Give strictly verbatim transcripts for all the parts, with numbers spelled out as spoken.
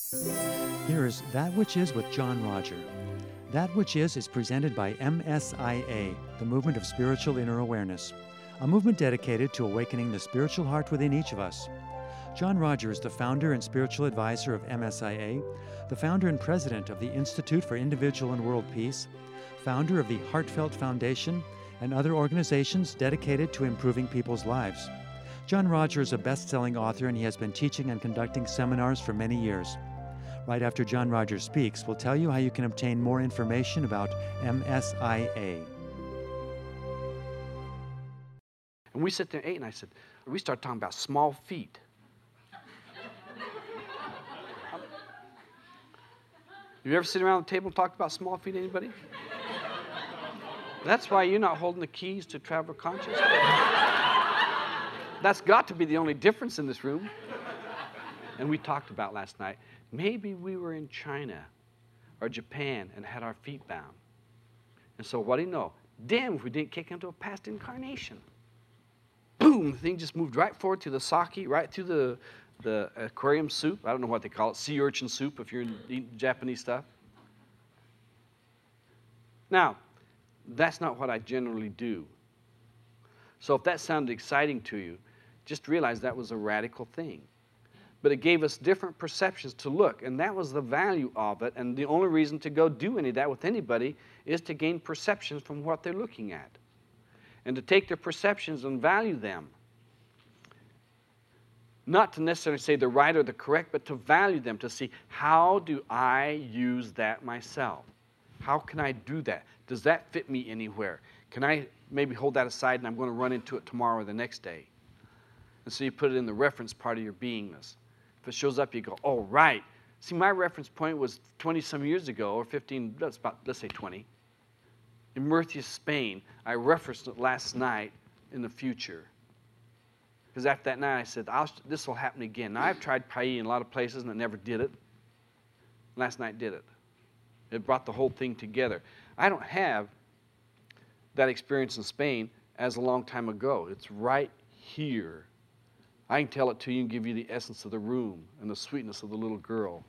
Here is That Which Is with John Roger. That Which Is is presented by M S I A, the Movement of Spiritual Inner Awareness, a movement dedicated to awakening the spiritual heart within each of us. John Roger is the founder and spiritual advisor of M S I A, the founder and president of the Institute for Individual and World Peace, founder of the Heartfelt Foundation, and other organizations dedicated to improving people's lives. John Roger is a best-selling author, and he has been teaching and conducting seminars for many years. Right after John Roger speaks, we'll tell you how you can obtain more information about M S I A. And we sit there and ate, and I said, we started talking about small feet. You ever sit around the table and talked about small feet, anybody? That's why you're not holding the keys to travel consciousness. That's got to be the only difference in this room. And we talked about last night, maybe we were in China or Japan and had our feet bound. And so what do you know? Damn if we didn't kick into a past incarnation. Boom, the thing just moved right forward to the sake, right through the, the aquarium soup. I don't know what they call it, sea urchin soup if you're eating Japanese stuff. Now, that's not what I generally do. So if that sounded exciting to you, just realize that was a radical thing. But it gave us different perceptions to look, and that was the value of it. And the only reason to go do any of that with anybody is to gain perceptions from what they're looking at, and to take their perceptions and value them. Not to necessarily say the right or the correct, but to value them, to see, how do I use that myself? How can I do that? Does that fit me anywhere? Can I maybe hold that aside and I'm going to run into it tomorrow or the next day? And so you put it in the reference part of your beingness. If it shows up, you go, oh, right. See, my reference point was twenty-some years ago, or fifteen, that's about, let's say twenty. In Murcia, Spain, I referenced it last night in the future. Because after that night, I said, I'll, this will happen again. Now, I've tried Pai in a lot of places, and it never did it. Last night did it. It brought the whole thing together. I don't have that experience in Spain as a long time ago. It's right here. I can tell it to you and give you the essence of the room and the sweetness of the little girl.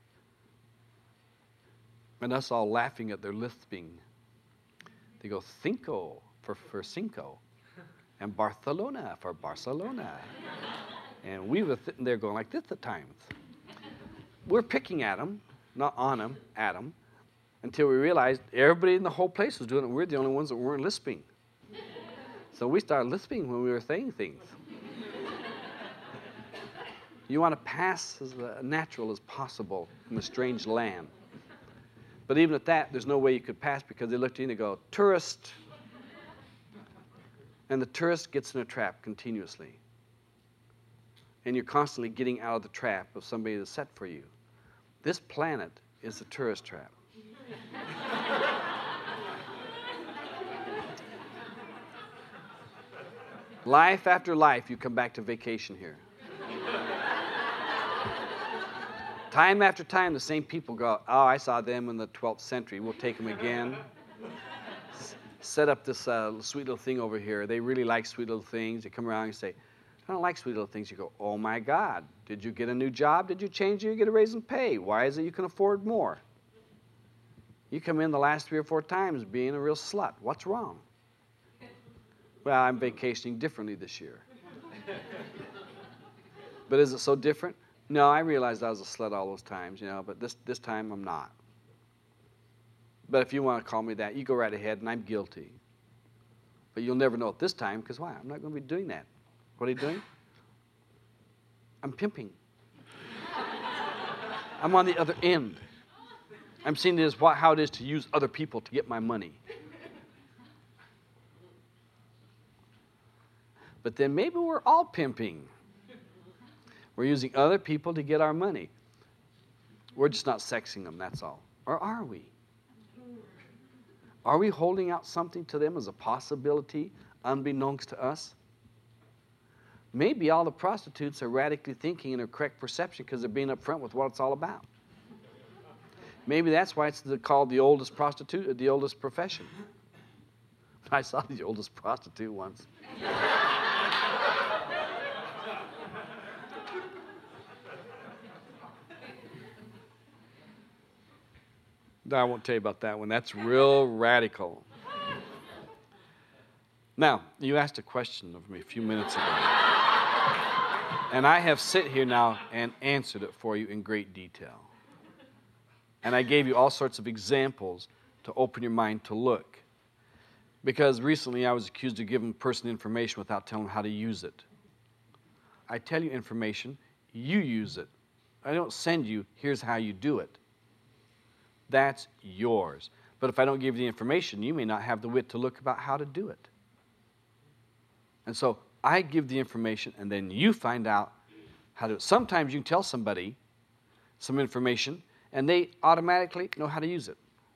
And us all laughing at their lisping. They go, cinco for, for cinco, and Barcelona for Barcelona. And we were sitting there going like this at times. We're picking at them, not on them, at them, until we realized everybody in the whole place was doing it. We're the only ones that weren't lisping. So we started lisping when we were saying things. You want to pass as natural as possible in a strange land. But even at that, there's no way you could pass, because they look at you and they go, tourist. And the tourist gets in a trap continuously. And you're constantly getting out of the trap of somebody that's set for you. This planet is a tourist trap. Life after life, you come back to vacation here. Time after time, the same people go, oh, I saw them in the twelfth century. We'll take them again. S- set up this uh, sweet little thing over here. They really like sweet little things. You come around and say, I don't like sweet little things. You go, oh, my God. Did you get a new job? Did you change? Did you get a raise in pay? Why is it you can afford more? You come in the last three or four times being a real slut. What's wrong? Well, I'm vacationing differently this year. But is it so different? No, I realized I was a slut all those times, you know, but this, this time I'm not. But if you want to call me that, you go right ahead, and I'm guilty. But you'll never know it this time, because why? I'm not going to be doing that. What are you doing? I'm pimping. I'm on the other end. I'm seeing it as what, how it is to use other people to get my money. But then maybe we're all pimping. We're using other people to get our money. We're just not sexing them, that's all. Or are we? Are we holding out something to them as a possibility, unbeknownst to us? Maybe all the prostitutes are radically thinking in a correct perception because they're being upfront with what it's all about. Maybe that's why it's the, called the oldest prostitute, the oldest profession. I saw the oldest prostitute once. No, I won't tell you about that one. That's real radical. Now, you asked a question of me a few minutes ago. And I have sit here now and answered it for you in great detail. And I gave you all sorts of examples to open your mind to look. Because recently I was accused of giving a person information without telling them how to use it. I tell you information, you use it. I don't send you, here's how you do it. That's yours. But if I don't give you the information, you may not have the wit to look about how to do it. And so I give the information, and then you find out how to do it. Sometimes you can tell somebody some information, and they automatically know how to use it.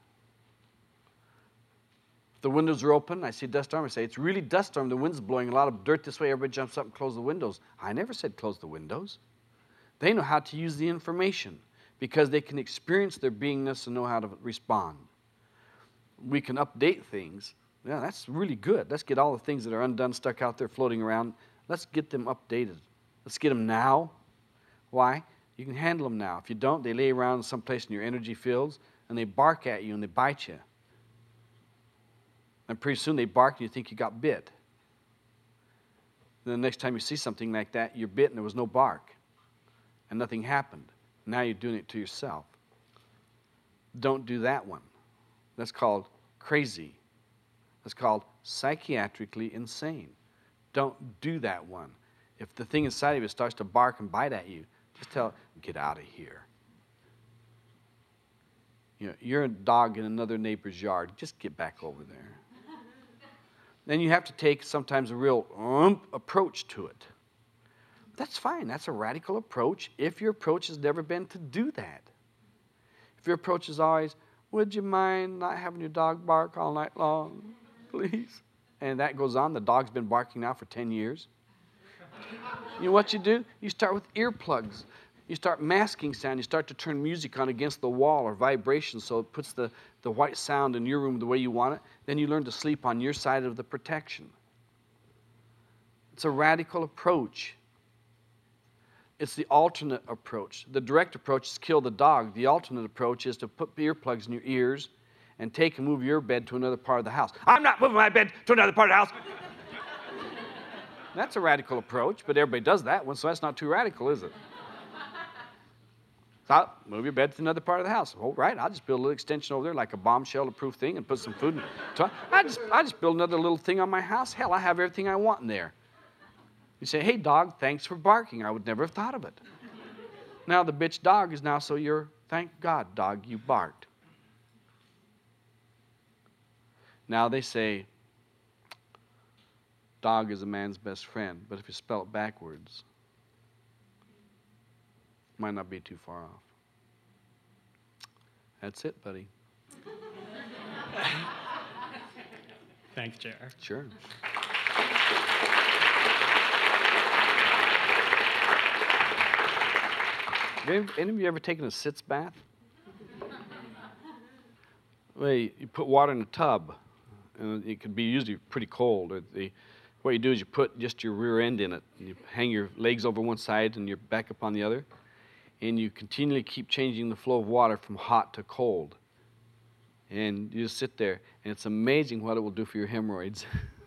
If the windows are open, I see a dust storm, I say, it's really dust storm, the wind's blowing a lot of dirt this way, everybody jumps up and closes the windows. I never said close the windows. They know how to use the information because they can experience their beingness and know how to respond. We can update things. Yeah, that's really good. Let's get all the things that are undone, stuck out there, floating around. Let's get them updated. Let's get them now. Why? You can handle them now. If you don't, they lay around someplace in your energy fields, and they bark at you, and they bite you. And pretty soon they bark, and you think you got bit. Then the next time you see something like that, you're bit, and there was no bark. And nothing happened. Now you're doing it to yourself. Don't do that one. That's called crazy. That's called psychiatrically insane. Don't do that one. If the thing inside of you starts to bark and bite at you, just tell it, get out of here. You know, you're a dog in another neighbor's yard. Just get back over there. Then you have to take sometimes a real ump approach to it. That's fine. That's a radical approach if your approach has never been to do that. If your approach is always, would you mind not having your dog bark all night long, please? And that goes on. The dog's been barking now for ten years. You know what you do? You start with earplugs. You start masking sound. You start to turn music on against the wall or vibration so it puts the, the white sound in your room the way you want it. Then you learn to sleep on your side of the protection. It's a radical approach. It's the alternate approach. The direct approach is kill the dog. The alternate approach is to put earplugs in your ears and take and move your bed to another part of the house. I'm not moving my bed to another part of the house. That's a radical approach, but everybody does that one, so that's not too radical, is it? So move your bed to another part of the house. All right, I'll just build a little extension over there like a bomb shelter-proof thing and put some food in it. I just, I just build another little thing on my house. Hell, I have everything I want in there. You say, hey, dog, thanks for barking. I would never have thought of it. Now the bitch dog is now, so you're, thank God, dog, you barked. Now they say, dog is a man's best friend, but if you spell it backwards, it might not be too far off. That's it, buddy. Thanks, J R. Sure. Have any of you ever taken a sitz bath? Well, you put water in a tub, and it can be usually pretty cold. The, what you do is you put just your rear end in it, and you hang your legs over one side and your back up on the other, and you continually keep changing the flow of water from hot to cold. And you just sit there, and it's amazing what it will do for your hemorrhoids.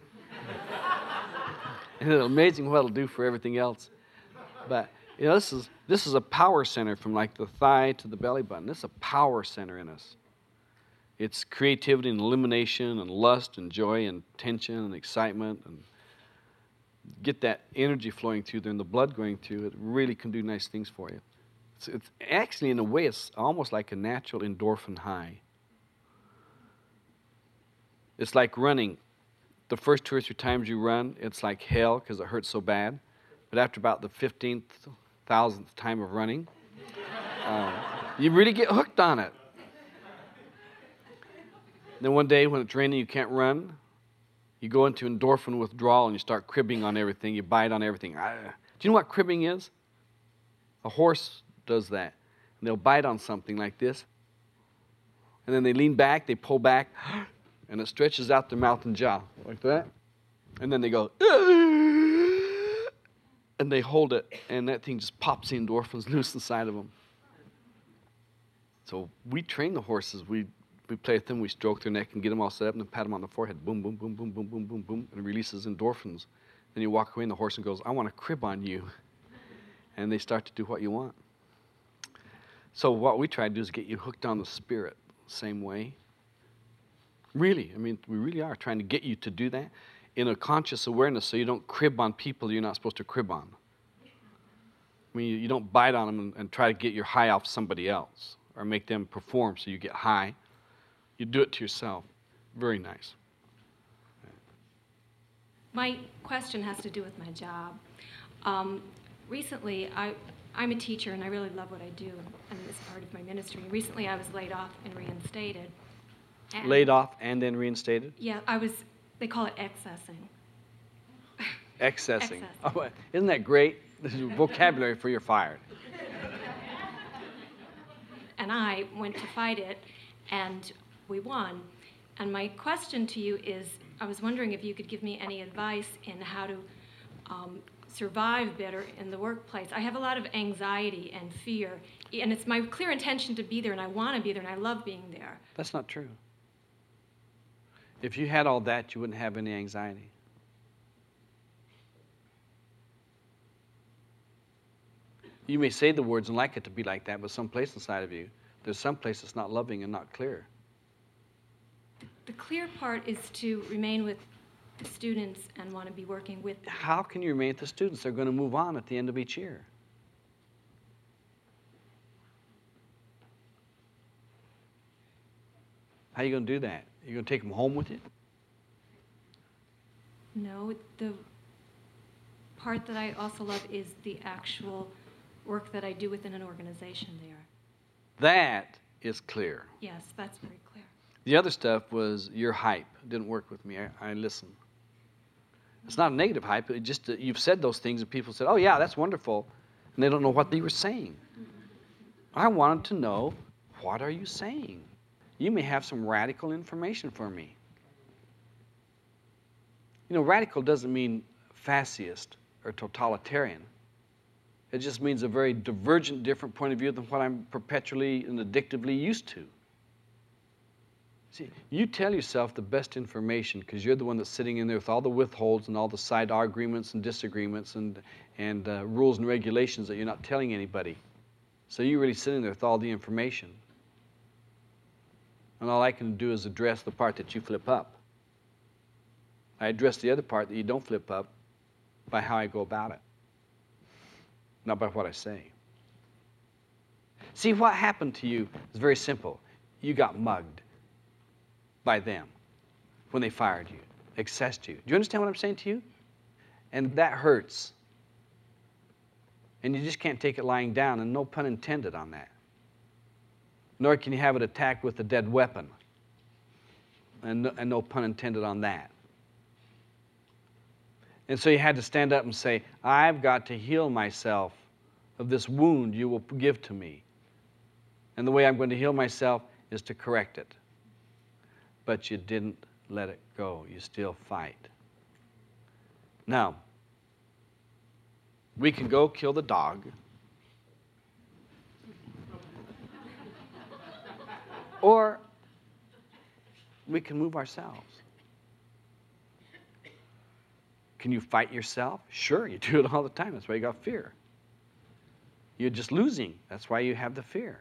And it's amazing what it'll do for everything else. But you know, this is this is a power center from like the thigh to the belly button. This is a power center in us. It's creativity and elimination and lust and joy and tension and excitement, and get that energy flowing through there and the blood going through. It really can do nice things for you. It's, it's actually, in a way, it's almost like a natural endorphin high. It's like running. The first two or three times you run, it's like hell because it hurts so bad. But after about the fifteenth, thousandth time of running, um, you really get hooked on it. Then one day when it's raining, you can't run. You go into endorphin withdrawal and you start cribbing on everything. You bite on everything. Do you know what cribbing is? A horse does that. And they'll bite on something like this. And then they lean back, they pull back, and it stretches out their mouth and jaw like that. And then they go, and they hold it, and that thing just pops the endorphins loose inside of them. So we train the horses. We we play with them, we stroke their neck and get them all set up and then pat them on the forehead. Boom, boom, boom, boom, boom, boom, boom, boom. And it releases endorphins. Then you walk away and the horse and goes, I want a crib on you. And they start to do what you want. So what we try to do is get you hooked on the Spirit same way. Really, I mean, we really are trying to get you to do that in a conscious awareness so you don't crib on people you're not supposed to crib on. I mean, you, you don't bite on them and, and try to get your high off somebody else or make them perform so you get high. You do it to yourself. Very nice. My question has to do with my job. Um, recently, I, I'm a teacher and I really love what I do, and it's part of my ministry. Recently, I was laid off and reinstated. And laid off and then reinstated? Yeah, I was, they call it accessing. Accessing. Accessing. Oh, isn't that great? This is vocabulary for you're fired. And I went to fight it, and we won. And my question to you is, I was wondering if you could give me any advice in how to um, survive better in the workplace. I have a lot of anxiety and fear, and it's my clear intention to be there, and I want to be there, and I love being there. That's not true. If you had all that, you wouldn't have any anxiety. You may say the words and like it to be like that, but someplace inside of you, there's some place that's not loving and not clear. The clear part is to remain with the students and want to be working with them. How can you remain with the students? They're going to move on at the end of each year. How are you going to do that? You're going to take them home with you? No, the part that I also love is the actual work that I do within an organization there. That is clear. Yes, that's very clear. The other stuff was your hype. It didn't work with me. I, I listened. It's not a negative hype. It just uh, you've said those things and people said, oh, yeah, that's wonderful. And they don't know what they were saying. I wanted to know, what are you saying? You may have some radical information for me. You know, radical doesn't mean fascist or totalitarian. It just means a very divergent, different point of view than what I'm perpetually and addictively used to. See, you tell yourself the best information because you're the one that's sitting in there with all the withholds and all the side arguments and disagreements and, and uh, rules and regulations that you're not telling anybody. So you're really sitting there with all the information. And all I can do is address the part that you flip up. I address the other part that you don't flip up by how I go about it, not by what I say. See, what happened to you is very simple. You got mugged by them when they fired you, accessed you. Do you understand what I'm saying to you? And that hurts. And you just can't take it lying down, and no pun intended on that. Nor can you have it attacked with a dead weapon, and no, and no pun intended on that. And so you had to stand up and say, I've got to heal myself of this wound you will give to me. And the way I'm going to heal myself is to correct it. But you didn't let it go. You still fight. Now, we can go kill the dog. Or we can move ourselves. Can you fight yourself? Sure, you do it all the time. That's why you got fear. You're just losing. That's why you have the fear.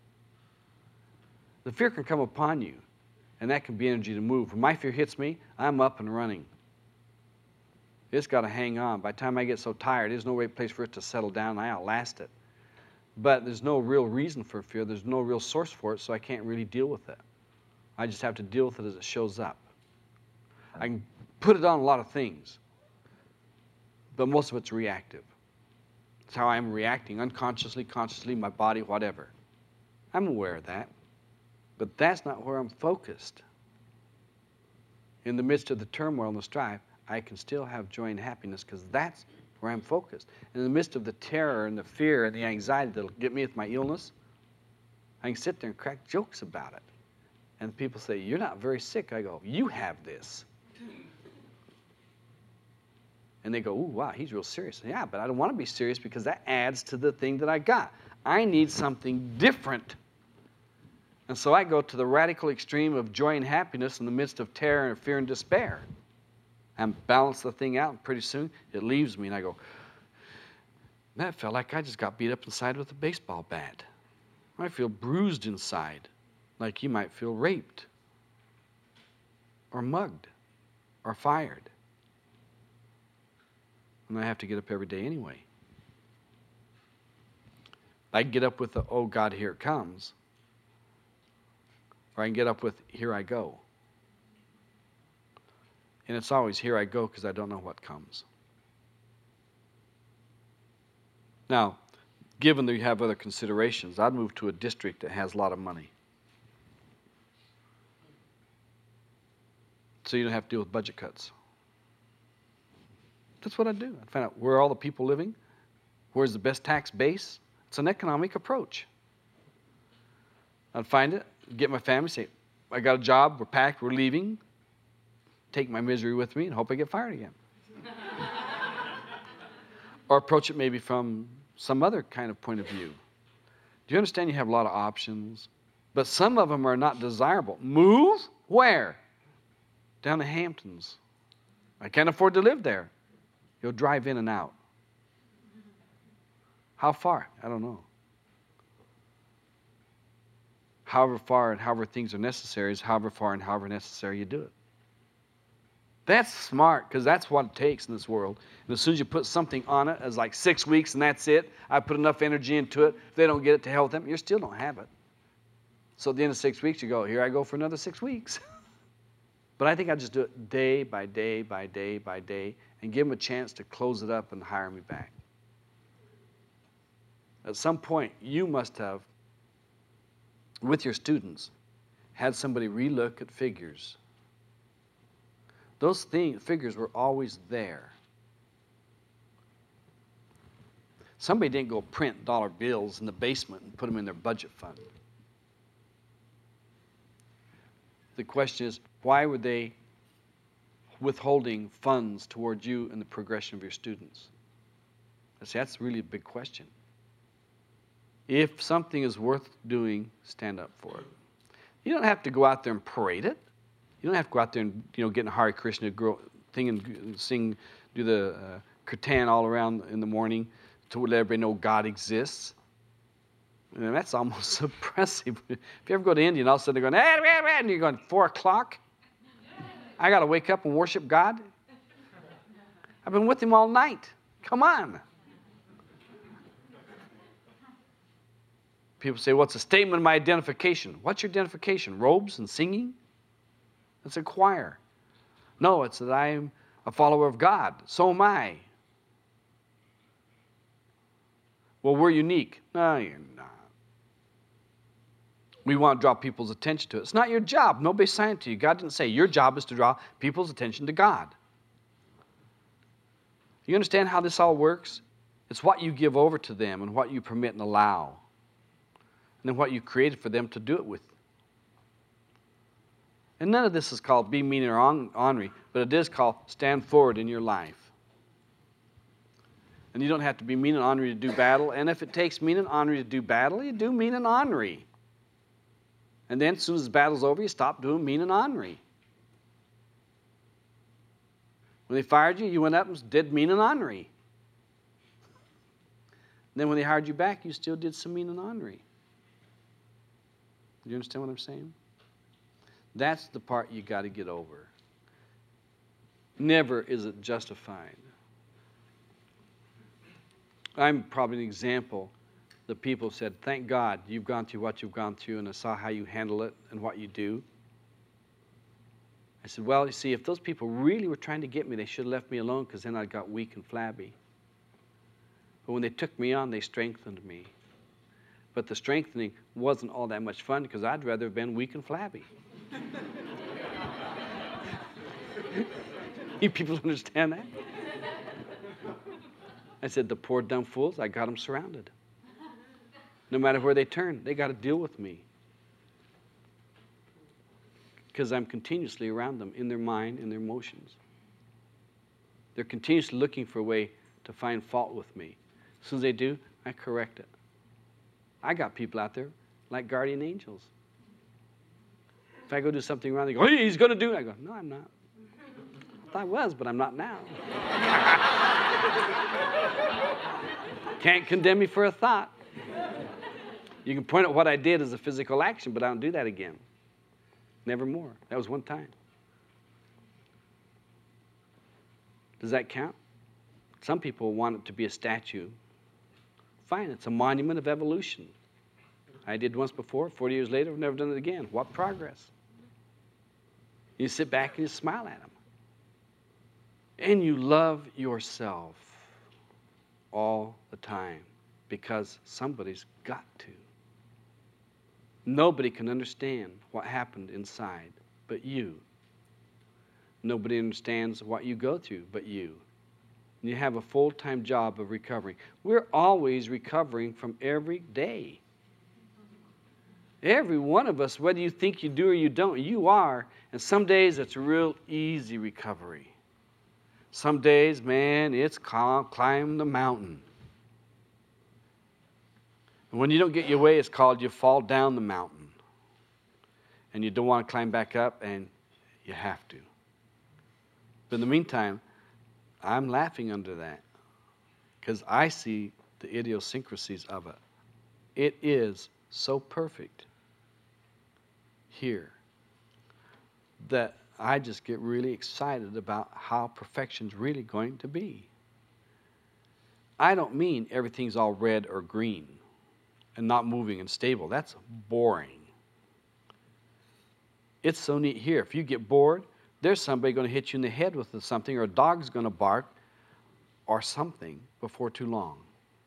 The fear can come upon you, and that can be energy to move. When my fear hits me, I'm up and running. It's got to hang on. By the time I get so tired, there's no way place for it to settle down, and I outlast it. But there's no real reason for fear. There's no real source for it, so I can't really deal with it. I just have to deal with it as it shows up. I can put it on a lot of things, but most of it's reactive. It's how I'm reacting, unconsciously, consciously, my body, whatever. I'm aware of that, but that's not where I'm focused. In the midst of the turmoil and the strife, I can still have joy and happiness because that's where I'm focused. In the midst of the terror and the fear and the anxiety that'll get me with my illness, I can sit there and crack jokes about it. And people say, you're not very sick. I go, you have this. And they go, ooh, wow, he's real serious. Yeah, but I don't want to be serious because that adds to the thing that I got. I need something different And so I go to the radical extreme of joy and happiness in the midst of terror and fear and despair. And balance the thing out, and pretty soon it leaves me, and I go, that felt like I just got beat up inside with a baseball bat. I feel bruised inside, like you might feel raped, or mugged, or fired. And I have to get up every day anyway. I can get up with the, oh God, here it comes. Or I can get up with, here I go. And it's always, here I go, because I don't know what comes. Now, given that you have other considerations, I'd move to a district that has a lot of money. So you don't have to deal with budget cuts. That's what I'd do. I'd find out where are all the people living, where's the best tax base. It's an economic approach. I'd find it, get my family, say, I got a job, we're packed, we're leaving. Take my misery with me and hope I get fired again. Or approach it maybe from some other kind of point of view. Do you understand you have a lot of options? But some of them are not desirable. Move? Where? Down the Hamptons. I can't afford to live there. You'll drive in and out. How far? I don't know. However far and however things are necessary is however far and however necessary you do it. That's smart, because that's what it takes in this world. And as soon as you put something on it, as like six weeks and that's it, I put enough energy into it, if they don't get it to hell with them, you still don't have it. So at the end of six weeks, you go, here I go for another six weeks. But I think I just do it day by day by day by day and give them a chance to close it up and hire me back. At some point, you must have, with your students, had somebody relook at figures. Those thing, figures were always there. Somebody didn't go print dollar bills in the basement and put them in their budget fund. The question is, why were they withholding funds towards you and the progression of your students? I say, that's really a big question. If something is worth doing, stand up for it. You don't have to go out there and parade it. You don't have to go out there and, you know, get in a Hare Krishna thing and sing, do the uh, kirtan all around in the morning to let everybody know God exists. And that's almost oppressive. If you ever go to India and all of a sudden they're going, ah, ah, ah, and you're going, four o'clock? I got to wake up and worship God? I've been with him all night. Come on. People say, what's a statement of my identification? What's your identification? Robes and singing? It's a choir. No, it's that I'm a follower of God. So am I. Well, we're unique. No, you're not. We want to draw people's attention to it. It's not your job. Nobody assigned it to you. God didn't say your job is to draw people's attention to God. You understand how this all works? It's what you give over to them and what you permit and allow. And then what you created for them to do it with. And none of this is called be mean or ornery, but it is called stand forward in your life. And you don't have to be mean and ornery to do battle. And if it takes mean and ornery to do battle, you do mean and ornery. And then as soon as the battle's over, you stop doing mean and ornery. When they fired you, you went up and did mean and ornery. And then when they hired you back, you still did some mean and ornery. Do you understand what I'm saying? That's the part you got to get over. Never is it justified. I'm probably an example that people said, thank God you've gone through what you've gone through and I saw how you handle it and what you do. I said, well, you see, if those people really were trying to get me, they should have left me alone because then I got weak and flabby. But when they took me on, they strengthened me. But the strengthening wasn't all that much fun because I'd rather have been weak and flabby. You people understand that? I said, the poor dumb fools, I got them surrounded. No matter where they turn, they got to deal with me. Because I'm continuously around them in their mind, in their emotions. They're continuously looking for a way to find fault with me. As soon as they do, I correct it. I got people out there like guardian angels. If I go do something wrong, they go, hey, he's going to do it. I go, no, I'm not. I thought I was, but I'm not now. Can't condemn me for a thought. You can point at what I did as a physical action, but I don't do that again. Never more. That was one time. Does that count? Some people want it to be a statue. Fine, it's a monument of evolution. I did once before, forty years later, I've never done it again. What progress? You sit back and you smile at them. And you love yourself all the time because somebody's got to. Nobody can understand what happened inside but you. Nobody understands what you go through but you. And you have a full-time job of recovering. We're always recovering from every day. Every one of us, whether you think you do or you don't, you are. And some days it's a real easy recovery. Some days, man, it's climb the mountain. And when you don't get your way, it's called you fall down the mountain. And you don't want to climb back up, and you have to. But in the meantime, I'm laughing under that because I see the idiosyncrasies of it. It is so perfect here that I just get really excited about how perfection's really going to be. I don't mean everything's all red or green and not moving and stable. That's boring. It's so neat here. If you get bored, there's somebody going to hit you in the head with something, or a dog's going to bark, or something before too long.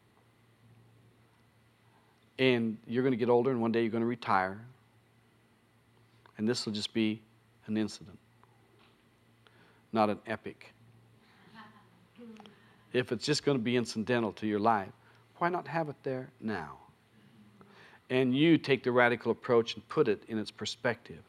And you're going to get older, and one day you're going to retire, and this will just be an incident, not an epic. If it's just going to be incidental to your life, why not have it there now? And you take the radical approach and put it in its perspective.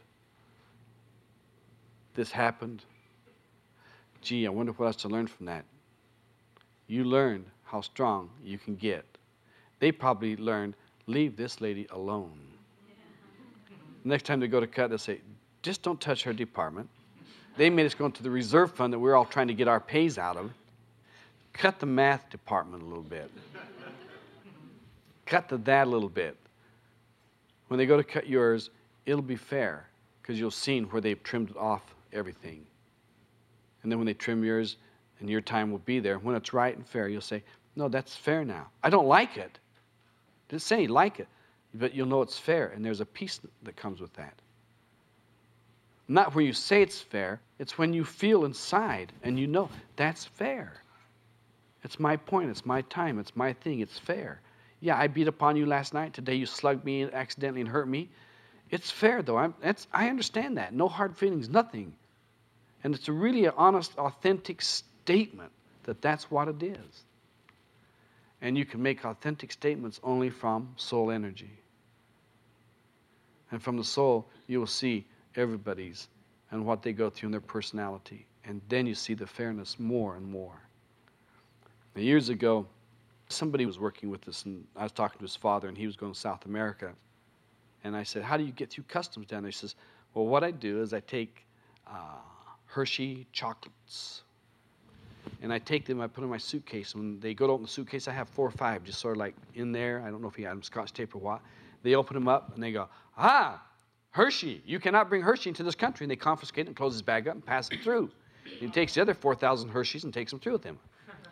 This happened. Gee, I wonder what else to learn from that. You learned how strong you can get. They probably learned, leave this lady alone. Next time they go to cut, they'll say, just don't touch her department. They made us go into the reserve fund that we're all trying to get our pays out of. Cut the math department a little bit. Cut the that a little bit. When they go to cut yours, it'll be fair because you'll see where they've trimmed off everything. And then when they trim yours, and your time will be there, when it's right and fair, you'll say, no, that's fair now. I don't like it. Just say you like it, but you'll know it's fair, and there's a peace that comes with that. Not when you say it's fair, it's when you feel inside and you know that's fair. It's my point, it's my time, it's my thing, it's fair. Yeah, I beat upon you last night. Today you slugged me accidentally and hurt me. It's fair, though. I'm, it's, I understand that. No hard feelings, nothing. And it's a really an honest, authentic statement that that's what it is. And you can make authentic statements only from soul energy. And from the soul, you will see everybody's and what they go through in their personality. And then you see the fairness more and more. Now, years ago, somebody was working with us, and I was talking to his father, and he was going to South America. And I said, how do you get through customs down there? He says, well, what I do is I take uh, Hershey chocolates, and I take them, I put them in my suitcase. When they go to open the suitcase, I have four or five just sort of like in there. I don't know if he had them Scotch tape or what. They open them up, and they go, ah, Hershey, you cannot bring Hershey into this country. And they confiscate it and close his bag up and pass it through. And he takes the other four thousand Hershey's and takes them through with him.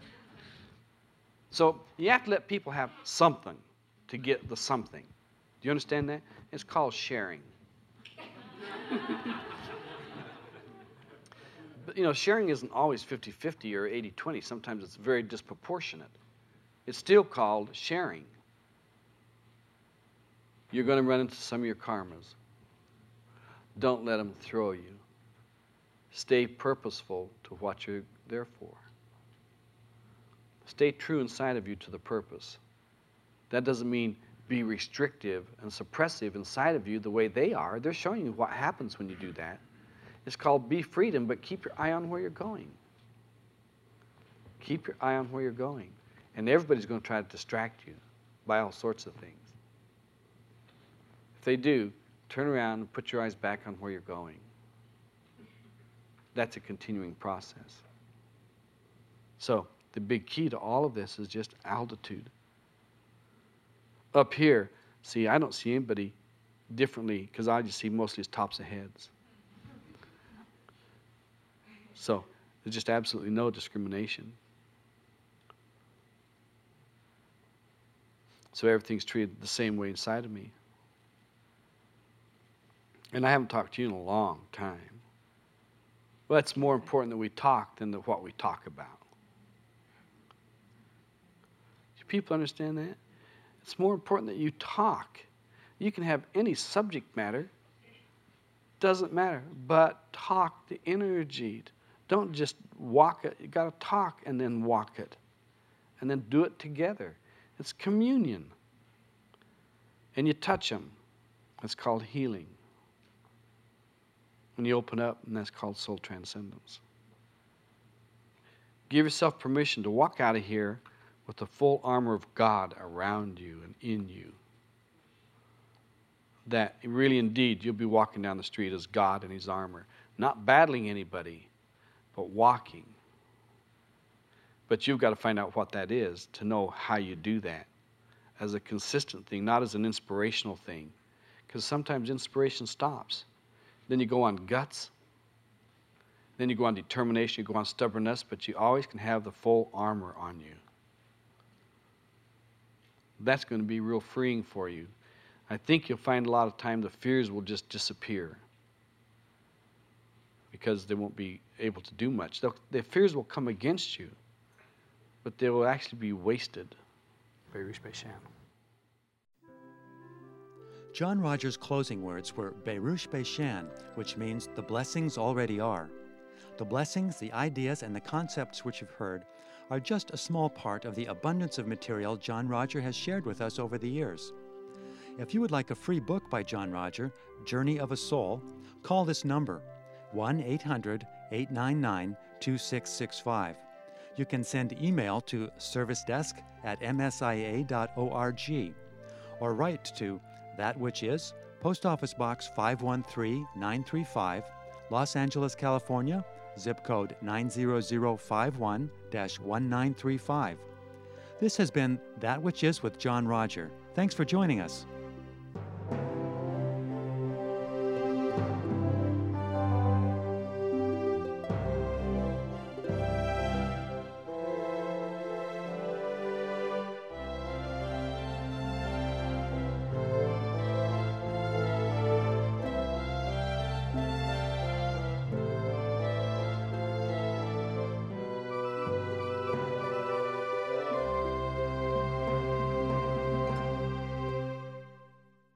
So you have to let people have something to get the something. Do you understand that? It's called sharing. But, you know, sharing isn't always fifty-fifty or eighty twenty. Sometimes it's very disproportionate. It's still called sharing. You're going to run into some of your karmas. Don't let them throw you. Stay purposeful to what you're there for. Stay true inside of you to the purpose. That doesn't mean be restrictive and suppressive inside of you the way they are. They're showing you what happens when you do that. It's called be freedom, but keep your eye on where you're going. Keep your eye on where you're going. And everybody's going to try to distract you by all sorts of things. If they do, turn around and put your eyes back on where you're going. That's a continuing process. So the big key to all of this is just altitude. Up here, see, I don't see anybody differently because I just see mostly as tops of heads. So there's just absolutely no discrimination. So everything's treated the same way inside of me. And I haven't talked to you in a long time. Well, it's more important that we talk than that what we talk about. Do people understand that? It's more important that you talk. You can have any subject matter, doesn't matter, but talk the energy. Don't just walk it. You got to talk and then walk it, and then do it together. It's communion. And you touch them. That's called healing. When you open up, and that's called soul transcendence. Give yourself permission to walk out of here with the full armor of God around you and in you. That really indeed you'll be walking down the street as God in His armor. Not battling anybody, but walking. But you've got to find out what that is to know how you do that as a consistent thing, not as an inspirational thing. Because sometimes inspiration stops. Then you go on guts. Then you go on determination, you go on stubbornness, but you always can have the full armor on you. That's going to be real freeing for you. I think you'll find a lot of time the fears will just disappear because they won't be able to do much. They'll, the fears will come against you, but they will actually be wasted. Berush Beishan. John Rogers' closing words were Berush Beishan, which means the blessings already are. The blessings, the ideas, and the concepts which you've heard are just a small part of the abundance of material John Roger has shared with us over the years. If you would like a free book by John Roger, Journey of a Soul, call this number, one eight hundred, eight nine nine, two six six five. You can send email to servicedesk at m s i a dot org or write to That Which Is, Post Office Box five one three nine three five, Los Angeles, California, zip code nine zero zero five one dash one nine three five. This has been That Which Is with John Roger. Thanks for joining us.